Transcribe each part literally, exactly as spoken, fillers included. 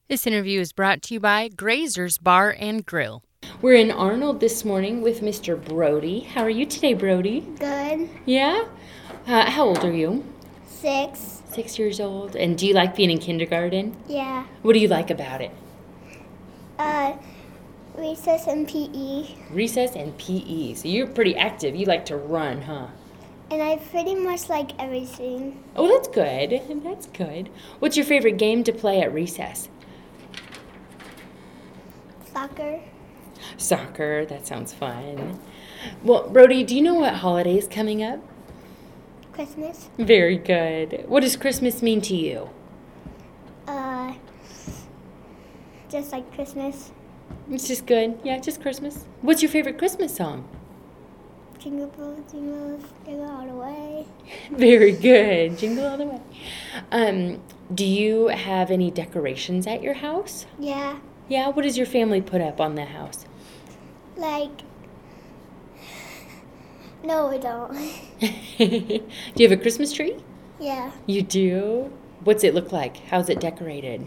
This interview is brought to you by Grazer's Bar and Grill. We're in Arnold this morning with Mister Brody. How are you today, Brody? Good. Yeah? Uh, how old are you? Six. Six years old. And do you like being in kindergarten? Yeah. What do you like about it? Uh, recess and P E. Recess and P E. So you're pretty active. You like to run, huh? And I pretty much like everything. Oh, that's good. That's good. What's your favorite game to play at recess? Soccer. Soccer. That sounds fun. Well, Brody, do you know what holiday is coming up? Christmas. Very good. What does Christmas mean to you? Uh, just like Christmas. It's just good. Yeah, just Christmas. What's your favorite Christmas song? Jingle bells, jingle bells, jingle all the way. Very good. Jingle all the way. Um, do you have any decorations at your house? Yeah. Yeah, what does your family put up on the house? Like, no, we don't. Do you have a Christmas tree? Yeah. You do? What's it look like? How's it decorated?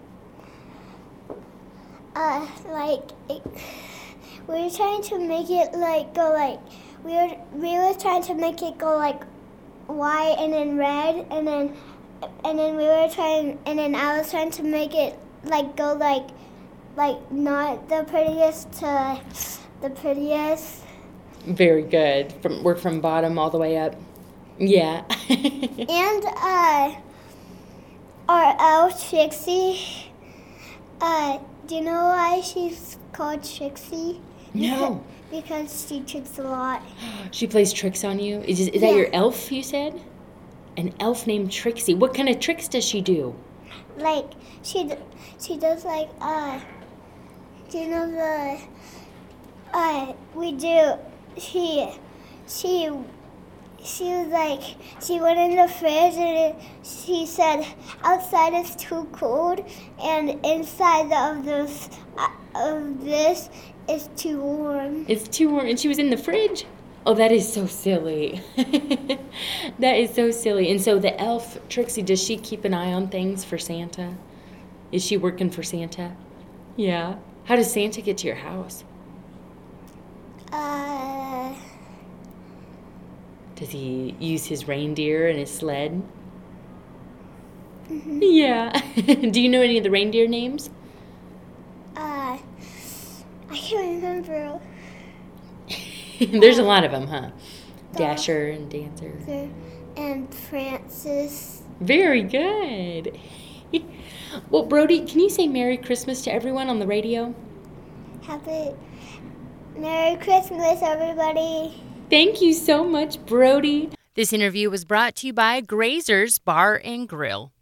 Uh, like, it, we were trying to make it like go like we were we were trying to make it go like white and then red and then and then we were trying and then I was trying to make it like go like like not the prettiest to the prettiest. Very good. From work from bottom all the way up. Yeah. And uh, our elf Trixie. Uh, do you know why she's called Trixie? No. Because she tricks a lot. She plays tricks on you? Is, is that Yeah. your elf, you said? An elf named Trixie. What kind of tricks does she do? Like she, d- she does like uh, do you know the uh we do she, she, she was like she went in the fridge and it, she said outside is too cold and inside of this uh, of this is too warm. It's too warm. And she was in the fridge? Oh, that is so silly. That is so silly. And so the elf, Trixie, does she keep an eye on things for Santa? Is she working for Santa? Yeah. How does Santa get to your house? Uh, Does he use his reindeer and his sled? Mm-hmm. Yeah. Do you know any of the reindeer names? uh, I can't remember. There's a lot of them, huh? Dasher and Dancer. And Francis. Very good. Well, Brody, can you say Merry Christmas to everyone on the radio? Happy Merry Christmas, everybody. Thank you so much, Brody. This interview was brought to you by Grazer's Bar and Grill.